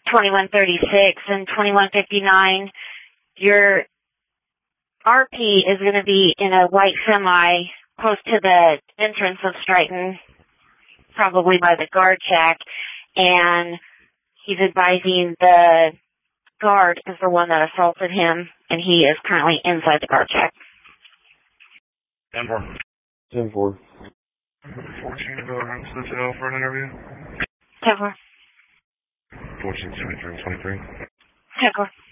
2136 and 2159. Your RP is going to be in a white semi close to the entrance of Stryton, probably by the guard shack, and he's advising the guard is the one that assaulted him, and he is currently inside the guard shack. 10-4. 10-4. 14, go ahead to the jail for an interview. 10-4. 14, 23, 23. 10-4.